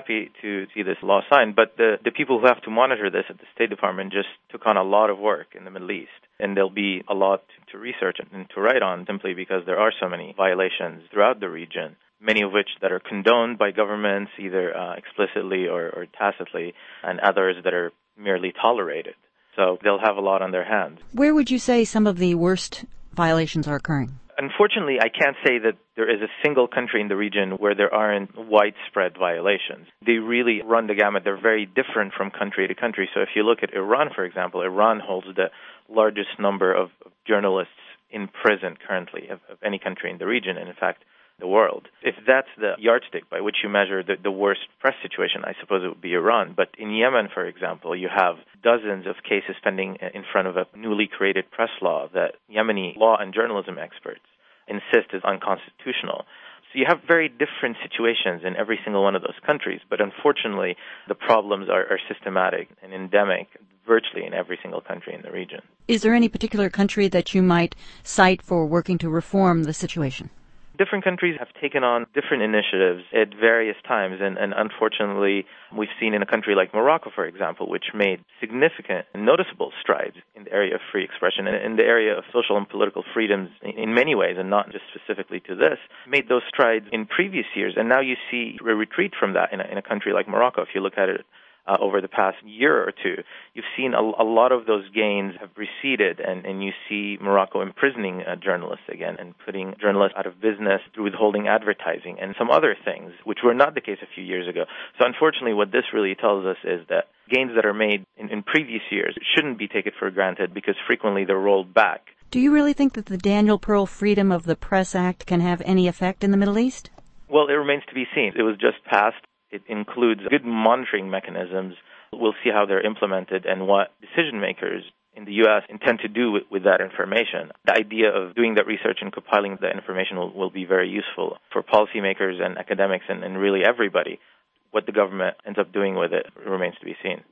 happy to see this law signed, but the people who have to monitor this at the State Department just took on a lot of work in the Middle East. And there'll be a lot to research and to write on simply because there are so many violations throughout the region, many of which that are condoned by governments either explicitly or tacitly, and others that are merely tolerated. So they'll have a lot on their hands. Where would you say some of the worst violations are occurring? Unfortunately, I can't say that there is a single country in the region where there aren't widespread violations. They really run the gamut. They're very different from country to country. So if you look at Iran, for example, Iran holds the largest number of journalists in prison currently of any country in the region, and in fact, the world. If that's the yardstick by which you measure the worst press situation, I suppose it would be Iran. But in Yemen, for example, you have dozens of cases pending in front of a newly created press law that Yemeni law and journalism experts insist is unconstitutional. So you have very different situations in every single one of those countries, but unfortunately the problems are systematic and endemic virtually in every single country in the region. Is there any particular country that you might cite for working to reform the situation? Different countries have taken on different initiatives at various times, and unfortunately, we've seen in a country like Morocco, for example, which made significant and noticeable strides in the area of free expression and in the area of social and political freedoms in many ways, and not just specifically to this, made those strides in previous years, and now you see a retreat from that in a country like Morocco. If you look at it over the past year or two, you've seen a lot of those gains have receded, and you see Morocco imprisoning journalists again and putting journalists out of business through withholding advertising and some other things, which were not the case a few years ago. So unfortunately, what this really tells us is that gains that are made in previous years shouldn't be taken for granted because frequently they're rolled back. Do you really think that the Daniel Pearl Freedom of the Press Act can have any effect in the Middle East? Well, it remains to be seen. It was just passed. It includes good monitoring mechanisms. We'll see how they're implemented and what decision makers in the U.S. intend to do with that information. The idea of doing that research and compiling that information will be very useful for policymakers and academics and really everybody. What the government ends up doing with it remains to be seen.